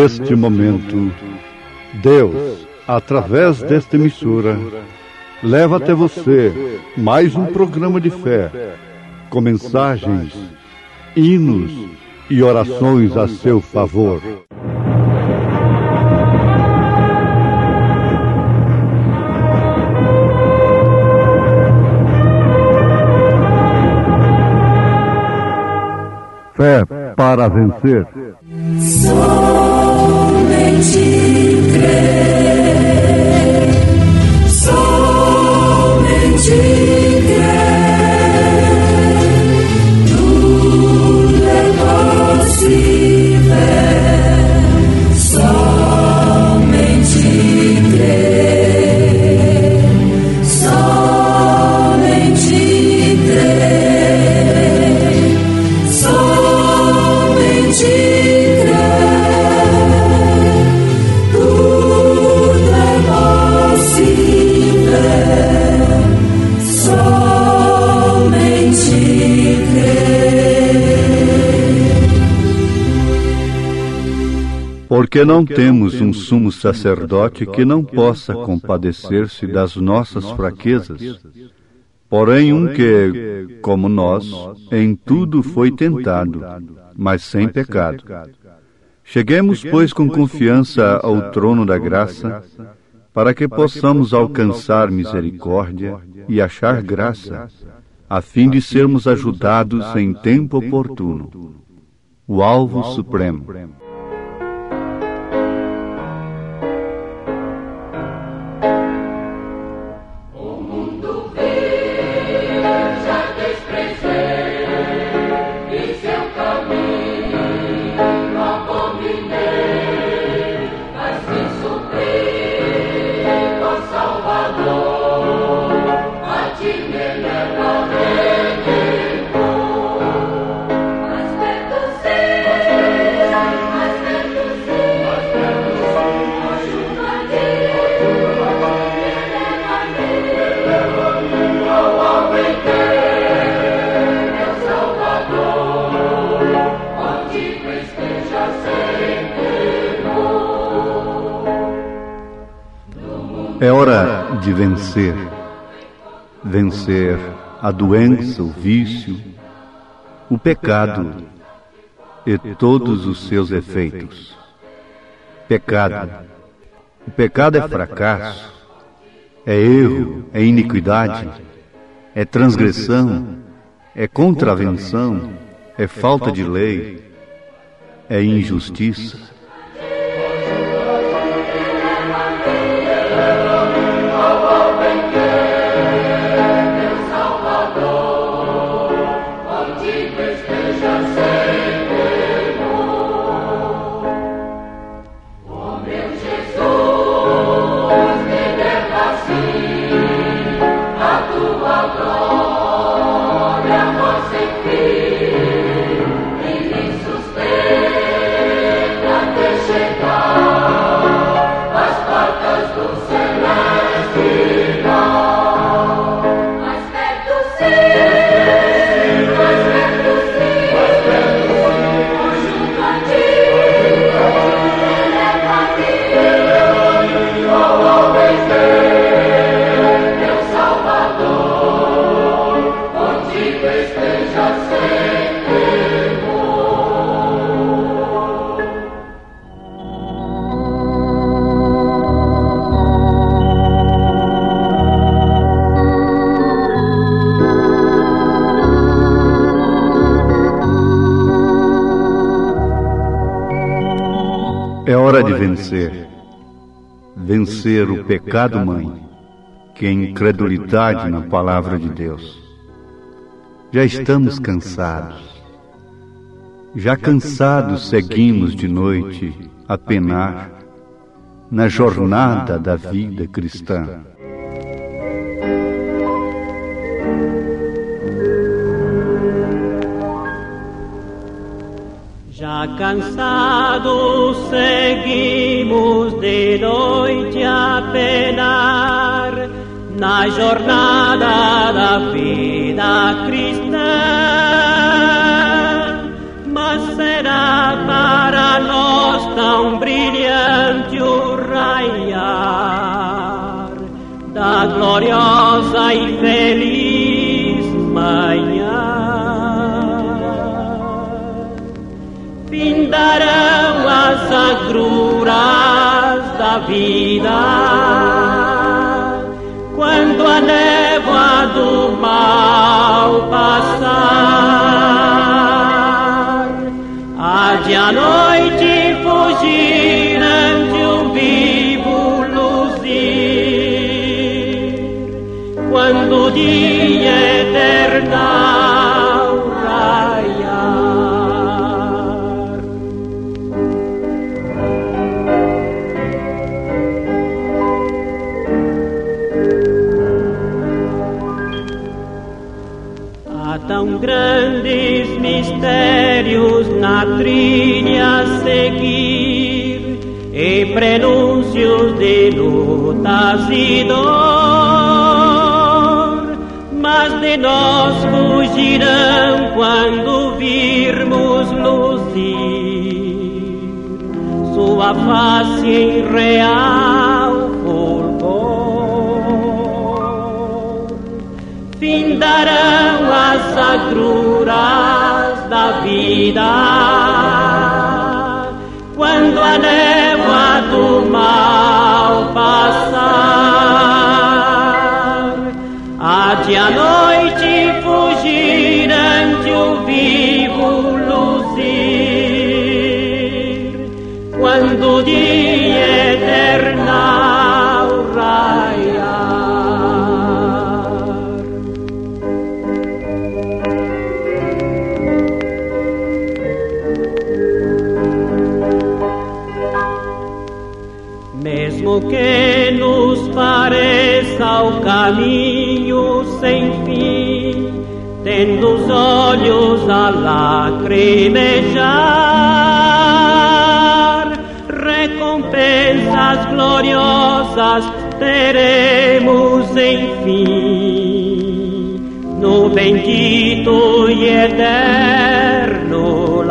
neste momento, Deus, através desta emissora, leva até você mais um programa de fé, com mensagens, hinos e orações a seu favor. Fé para vencer. Somente crer, somente crer, tudo é possível, somente crer, somente crer, somente Porque não temos um sumo sacerdote que não possa compadecer-se das nossas fraquezas, porém um que, como nós, em tudo foi tentado, mas sem pecado. Cheguemos, pois, com confiança ao trono da graça, para que possamos alcançar misericórdia e achar graça, a fim de sermos ajudados em tempo oportuno. O alvo supremo. É hora de vencer. Vencer a doença, o vício, o pecado e todos os seus efeitos. Pecado. O pecado é fracasso, é erro, é iniquidade, é transgressão, é contravenção, é falta de lei, é injustiça. É hora de vencer. Vencer o pecado-mãe, que é incredulidade na palavra de Deus. Já estamos cansados. Já cansados seguimos de noite a penar na jornada da vida cristã. Já cansados seguimos de noite a penar na jornada da vida cristã, mas será para nós tão brilhante da gloriosa e feliz manhã. Findarão as agruras da vida, quando a névoa do mal passar, há de a noite fugir ante o vivo luzir, quando o dia eternal raiar. Há tão grandes mistérios na trilha a seguir, e prenúncios de lutas e dor, mas de nós fugirão quando virmos luzir sua face em real fulgor. Findarão as agruras da vida, quando a névoa do mal passar, há de a noite fugir ante o vivo luzir, quando o dia eternal raiar. Mesmo que nos pareça o caminho sem fim, tendo os olhos a lacrimejar, recompensas gloriosas teremos enfim, no bendito e eterno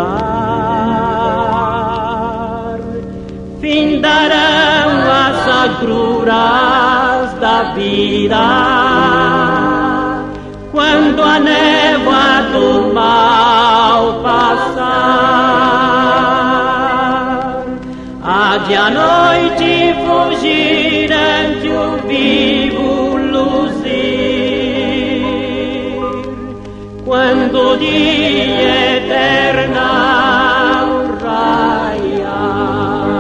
lar. Findarão as agruras da vida, quando a névoa do mal passar, há de a noite fugir ante o vivo luzir, quando o dia eternal raiar.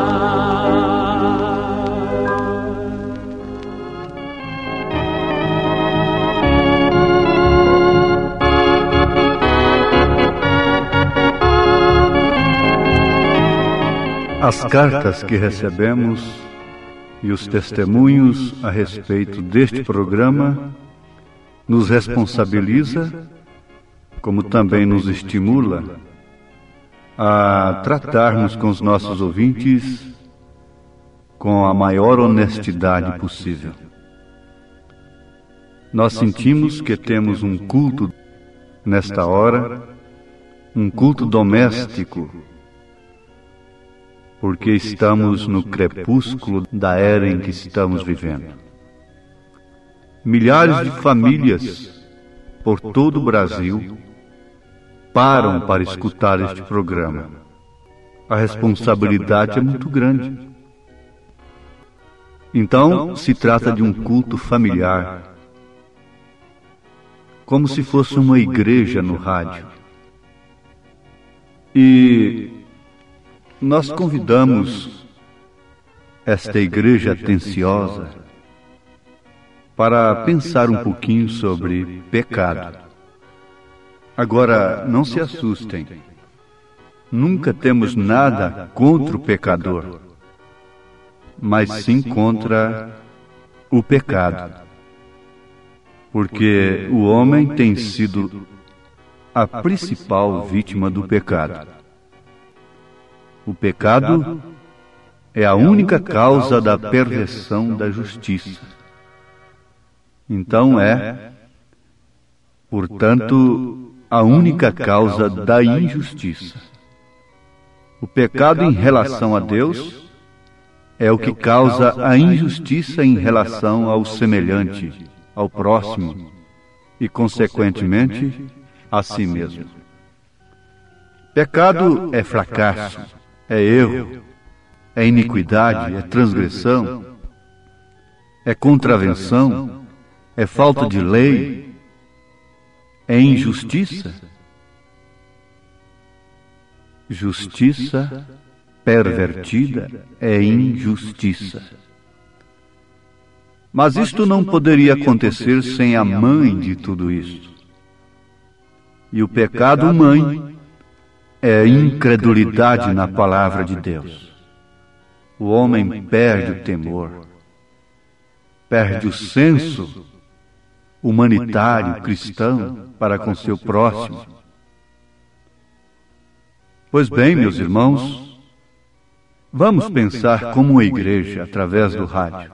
As cartas que recebemos e os testemunhos a respeito deste programa nos responsabiliza, como também nos estimula a tratarmos com os nossos ouvintes com a maior honestidade possível. Nós sentimos que temos um culto nesta hora, um culto doméstico, porque estamos no crepúsculo da era em que estamos vivendo. Milhares de famílias por todo o Brasil param para escutar este programa. A responsabilidade é muito grande. Então, se trata de um culto familiar, como se fosse uma igreja no rádio. E nós convidamos esta igreja atenciosa para pensar um pouquinho sobre pecado. Agora, não se assustem. Nunca temos nada contra o pecador, mas sim contra o pecado. Porque o homem tem sido a principal vítima do pecado. O pecado é a única causa da perversão da justiça. Então portanto, a única causa da injustiça. O pecado em relação a Deus é o que causa a injustiça em relação ao semelhante, ao próximo e, consequentemente, a si mesmo. Pecado é fracasso, é erro, é iniquidade, é transgressão, é contravenção, é falta de lei, é injustiça. Justiça pervertida é injustiça. Mas isto não poderia acontecer sem a mãe de tudo isto. E o pecado mãe é a incredulidade na palavra de Deus. O homem perde o temor, perde o senso humanitário, cristão, para com seu próximo. Pois bem, meus irmãos, vamos pensar como a igreja, através do rádio.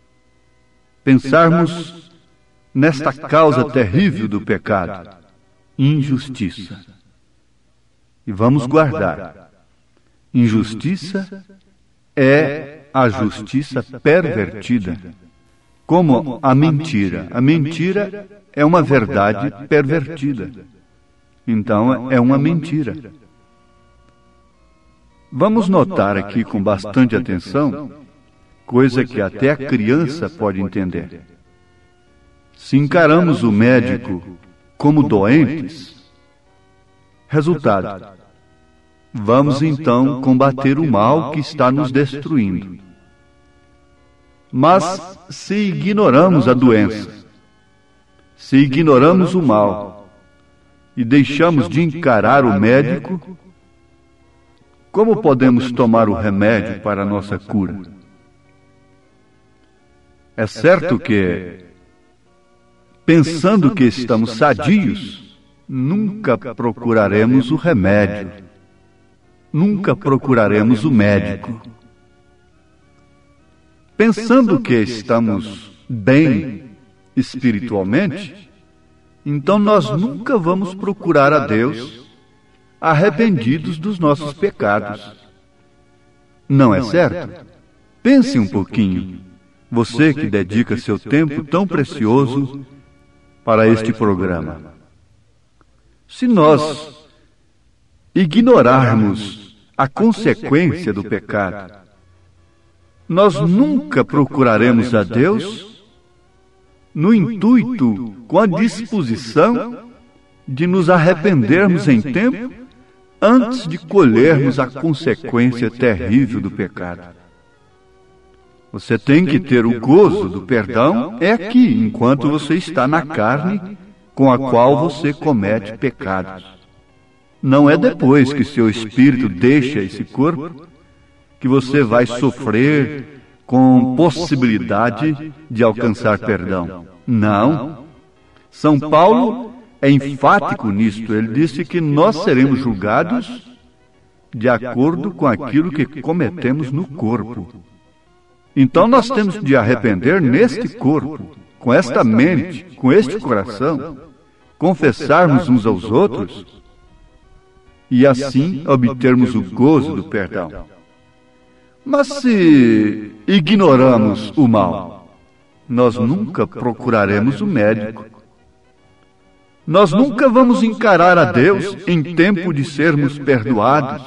Pensarmos nesta causa terrível do pecado, injustiça. E vamos guardar. Injustiça é a justiça pervertida, como a mentira. A mentira é uma verdade pervertida. Então, é uma mentira. Vamos notar aqui com bastante atenção, coisa que até a criança pode entender. Se encaramos o médico como doentes, resultado, vamos então combater o mal que está nos destruindo. Mas se ignoramos a doença, se ignoramos o mal e deixamos de encarar o médico, como podemos tomar o remédio para a nossa cura? É certo que, pensando que estamos sadios, nunca procuraremos o remédio, nunca procuraremos o médico. Pensando que estamos bem espiritualmente, então nós nunca vamos procurar a Deus arrependidos dos nossos pecados. Não é certo? Pense um pouquinho, você que dedica seu tempo tão precioso para este programa. Se nós ignorarmos a consequência do pecado, nós nunca procuraremos a Deus no intuito, com a disposição de nos arrependermos em tempo antes de colhermos a consequência terrível do pecado. Você tem que ter o gozo do perdão aqui, enquanto você está na carne com a qual você comete pecados. Não é depois que seu espírito deixa esse corpo que você vai sofrer com possibilidade de alcançar perdão. Não. São Paulo é enfático nisto. Ele disse que nós seremos julgados de acordo com aquilo que cometemos no corpo. Então nós temos de arrepender neste corpo, com esta mente, com este coração, confessarmos uns aos outros e assim obtermos o gozo do perdão. Mas se ignoramos o mal, nós nunca procuraremos o médico. Nós nunca vamos encarar a Deus em tempo de sermos perdoados.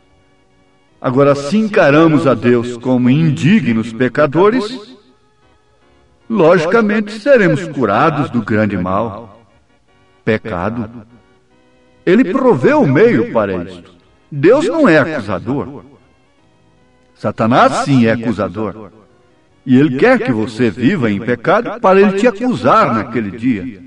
Agora, se encaramos a Deus como indignos pecadores, logicamente seremos curados do grande mal, pecado. Ele proveu o meio para isto. Deus não é acusador. Satanás sim é acusador. E ele quer que você viva em pecado para ele te acusar naquele dia.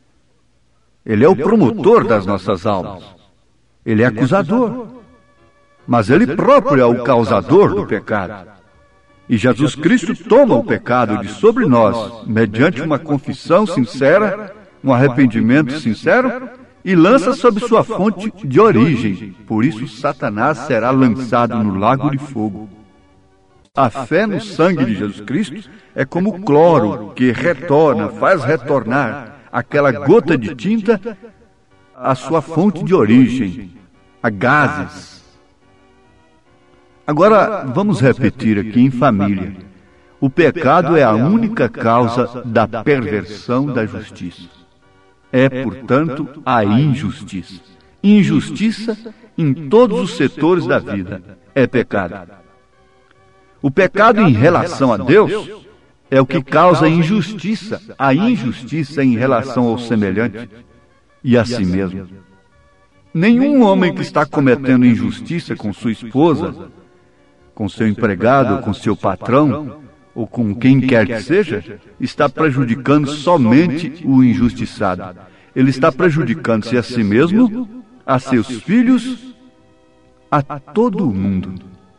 Ele é o promotor das nossas almas. Ele é acusador. Mas ele próprio é o causador do pecado. E Jesus Cristo toma o pecado de sobre nós, mediante uma confissão sincera, um arrependimento sincero, e lança sob sua fonte de origem. Por isso Satanás será lançado no lago de fogo. A fé no sangue de Jesus Cristo é como o cloro que retorna, faz retornar aquela gota de tinta à sua fonte de origem, a gases. Agora, vamos repetir aqui em família. O pecado é a única causa da perversão da justiça. É, portanto, a injustiça. Injustiça em todos os setores da vida é pecado. O pecado em relação a Deus é o que causa injustiça, a injustiça em relação ao semelhante e a si mesmo. Nenhum homem que está cometendo injustiça com sua esposa, com seu empregado, com seu patrão, ou com quem quer que seja, está prejudicando somente o injustiçado. Ele está prejudicando-se a si mesmo, a seus filhos, a todo o mundo.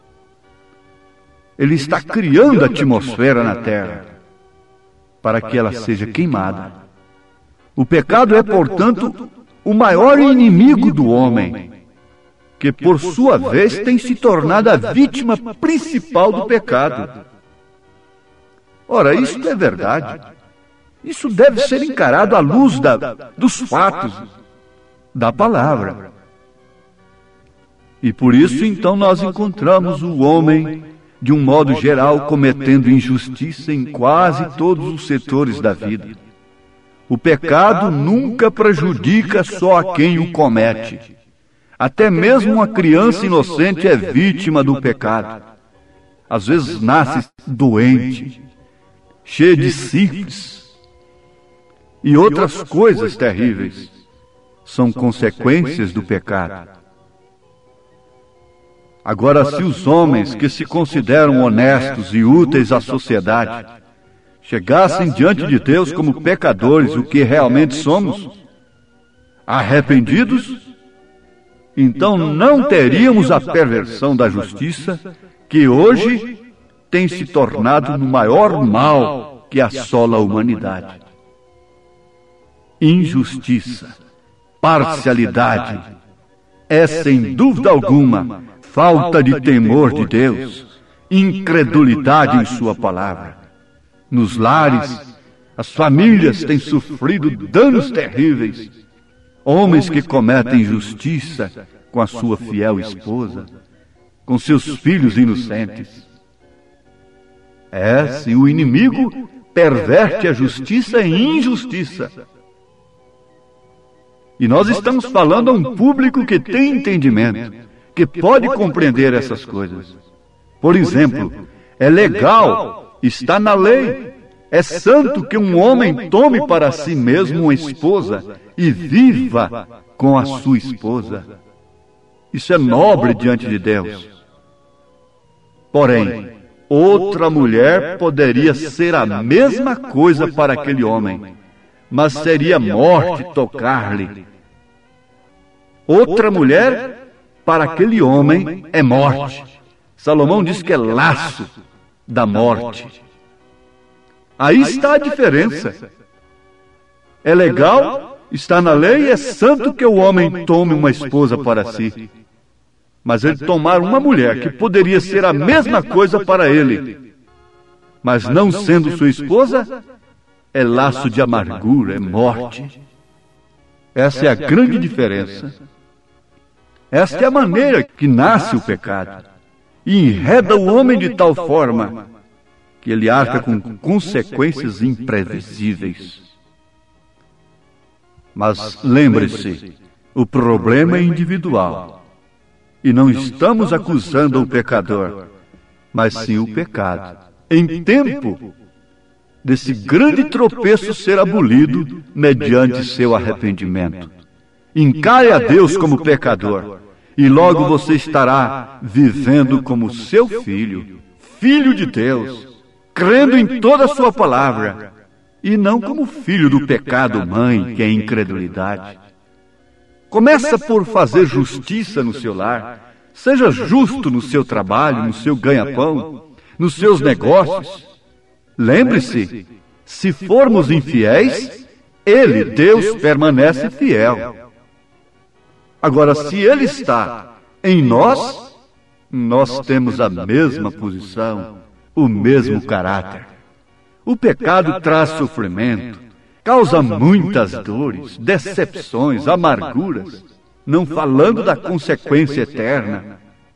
Ele está criando a atmosfera na terra para que ela seja queimada. O pecado é, portanto, o maior inimigo do homem, que por sua vez tem se tornado a vítima principal do pecado. Ora, isso é verdade. Isso deve ser encarado à luz dos fatos, da palavra. E por isso, então, nós encontramos o homem, de um modo geral, cometendo injustiça em quase todos os setores da vida. O pecado nunca prejudica só a quem o comete. Até mesmo uma criança inocente é vítima do pecado. Às vezes nasce doente, cheia de sífilis e outras coisas terríveis. São consequências do pecado. Agora, se os homens que se consideram honestos e úteis à sociedade chegassem diante de Deus como pecadores, o que realmente somos, arrependidos, então não teríamos a perversão da justiça que hoje tem se tornado no maior mal que assola a humanidade. Injustiça, parcialidade, é sem dúvida alguma falta de temor de Deus, incredulidade em sua palavra. Nos lares, as famílias têm sofrido danos terríveis. Homens que cometem injustiça com a sua fiel esposa, com seus filhos inocentes. Sim, o inimigo perverte a justiça em injustiça. E nós estamos falando a um público que tem entendimento, que pode compreender essas coisas. Por exemplo, é legal, está na lei, é santo que um homem tome para si mesmo uma esposa e viva com a sua esposa. Isso é nobre diante de Deus. Porém, outra mulher poderia ser a mesma coisa para aquele homem, mas seria morte tocar-lhe. Outra mulher, para aquele homem, é morte. Salomão diz que é laço da morte. Aí está a diferença. É legal, está na lei, é santo que o homem tome uma esposa para si. Mas ele tomar uma mulher que poderia ser a mesma coisa para ele, mas não sendo sua esposa, é laço de amargura, é morte. Essa é a grande diferença. Esta é a maneira que nasce o pecado. E enreda o homem de tal forma que ele arca com consequências imprevisíveis. Mas lembre-se, o problema é individual. E não estamos acusando o pecador, mas sim o pecado. Em tempo desse grande tropeço ser abolido mediante seu arrependimento. Encare a Deus como pecador, e logo você estará vivendo como seu filho, filho de Deus, crendo em toda a sua palavra, e não como filho do pecado mãe, que é incredulidade. Começa por fazer justiça no seu lar, seja justo no seu trabalho, no seu ganha-pão, nos seus negócios. Lembre-se, se formos infiéis, Ele, Deus, permanece fiel. Agora, se Ele está em nós, nós temos a mesma posição, o mesmo caráter. O pecado traz sofrimento, causa muitas dores, decepções, amarguras, não falando da consequência eterna,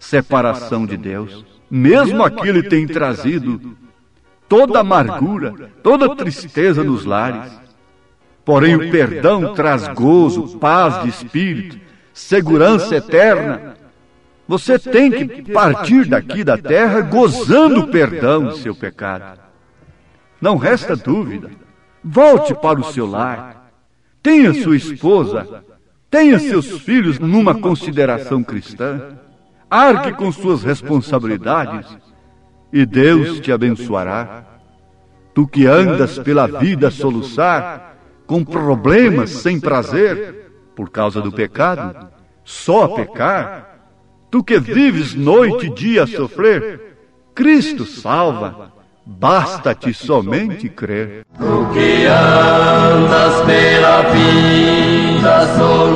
separação de Deus. Mesmo aquilo tem trazido toda amargura, toda tristeza nos lares. Porém, o perdão traz gozo, paz de espírito, segurança eterna. Você tem que partir daqui da terra gozando o perdão de seu pecado. Não resta dúvida. Volte para o seu lar. Tenha sua esposa, tenha seus filhos numa consideração cristã. Arque com suas responsabilidades e Deus te abençoará. Tu que andas pela vida a soluçar, com problemas sem prazer, por causa do pecado, só a pecar. Tu que vives noite e dia a sofrer, Cristo salva, basta-te somente crer. Tu que andas pela vida a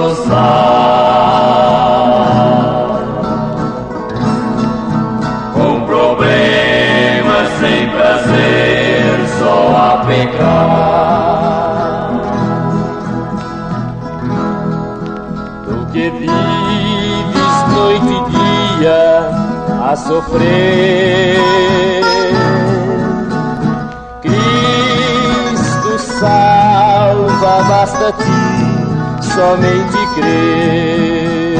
soluçar, com problemas sem prazer, só a pecar. Tu que vives noite e dia a sofrer, Cristo salva, basta-te somente crer.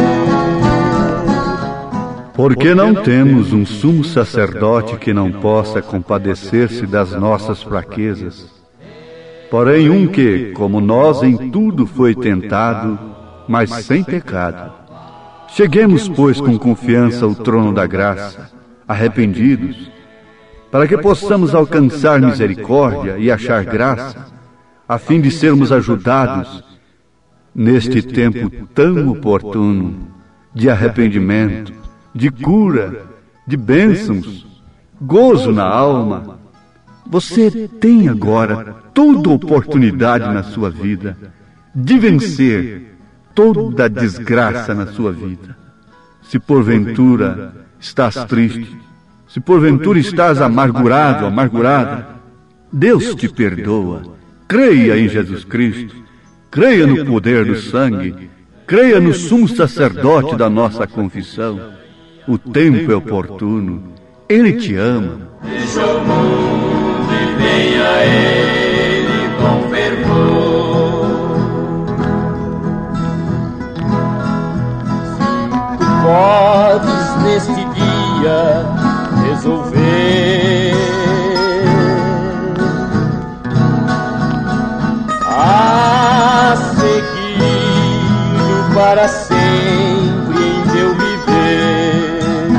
Porque não temos um sumo sacerdote que não possa compadecer-se das nossas fraquezas, porém um que, como nós, em tudo foi tentado, mas sem pecado. Cheguemos, pois, com confiança ao trono da graça, arrependidos, para que possamos alcançar misericórdia e achar graça, a fim de sermos ajudados neste tempo tão oportuno de arrependimento, de cura, de bênçãos, gozo na alma. Você tem agora toda oportunidade na sua vida de vencer toda desgraça na sua vida. Se porventura estás triste, se porventura estás amargurado, amargurada, Deus te perdoa. Creia em Jesus Cristo, creia no poder do sangue, creia no sumo sacerdote da nossa confissão. O tempo é oportuno, Ele te ama. Deixa o mundo e venha a Ele com fervor. Podes neste dia resolver a seguir para sempre em teu viver.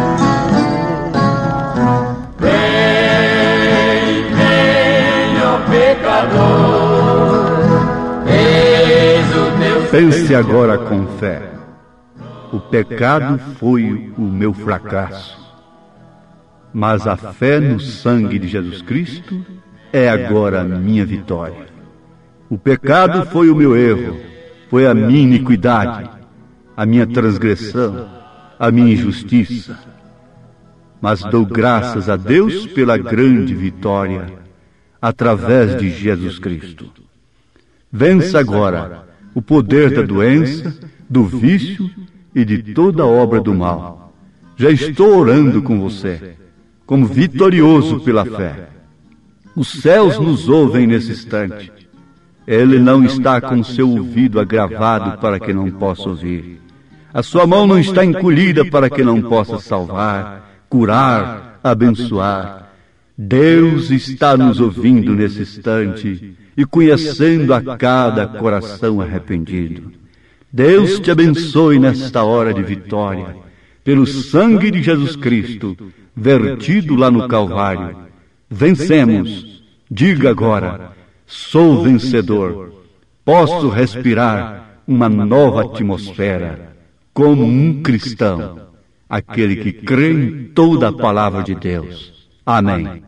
Vem, ó pecador, eis o teu Pense agora com fé. O pecado foi o meu fracasso, mas a fé no sangue de Jesus Cristo é agora a minha vitória. O pecado foi o meu erro, foi a minha iniquidade, a minha transgressão, a minha injustiça. Mas dou graças a Deus pela grande vitória, através de Jesus Cristo. Vença agora o poder da doença, do vício e de toda obra do mal. Já estou orando com você, como vitorioso pela fé. Os céus nos ouvem nesse instante. Ele não está com seu ouvido agravado para que não possa ouvir. A sua mão não está encolhida para que não possa salvar, curar, abençoar. Deus está nos ouvindo nesse instante e conhecendo a cada coração arrependido. Deus te abençoe nesta hora de vitória, pelo sangue de Jesus Cristo, vertido lá no Calvário. Vencemos. Diga agora: sou vencedor. Posso respirar uma nova atmosfera, como um cristão, aquele que crê em toda a palavra de Deus. Amém.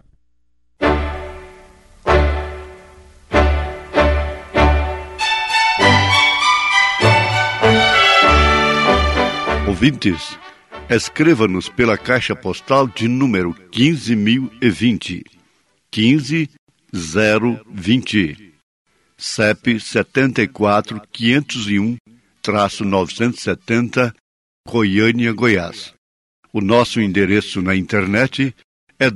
Ouvintes, escreva-nos pela caixa postal de número 15.020, 15020, CEP 74.501-970, Goiânia, Goiás. O nosso endereço na internet é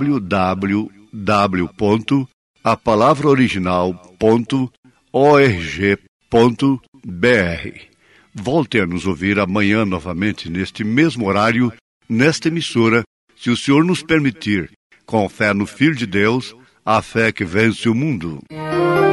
www.apalavraoriginal.org.br. Volte a nos ouvir amanhã novamente neste mesmo horário, nesta emissora, se o Senhor nos permitir, com fé no Filho de Deus, a fé que vence o mundo.